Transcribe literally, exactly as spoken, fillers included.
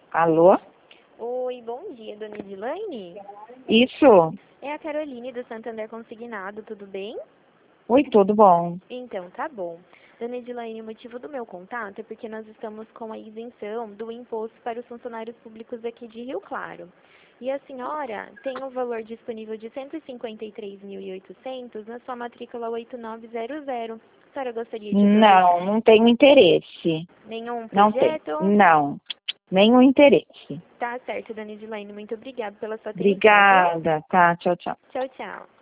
Alô? Oi, bom dia, dona Edilane. Isso. É a Caroline do Santander Consignado, tudo bem? Oi, tudo bom? Então, tá bom. Dona Edilane, o motivo do meu contato é porque nós estamos com a isenção do imposto para os funcionários públicos aqui de Rio Claro. E a senhora tem o valor disponível de cento e cinquenta e três mil e oitocentos na sua matrícula oito nove zero zero. A senhora gostaria de aproveitar? Não, não tenho interesse. Nenhum Não tem. projeto? Não, nenhum interesse. Tá certo, dona Edilane. Muito obrigada pela sua atenção, viu? Obrigada, tá? Tchau, tchau. Tchau, tchau.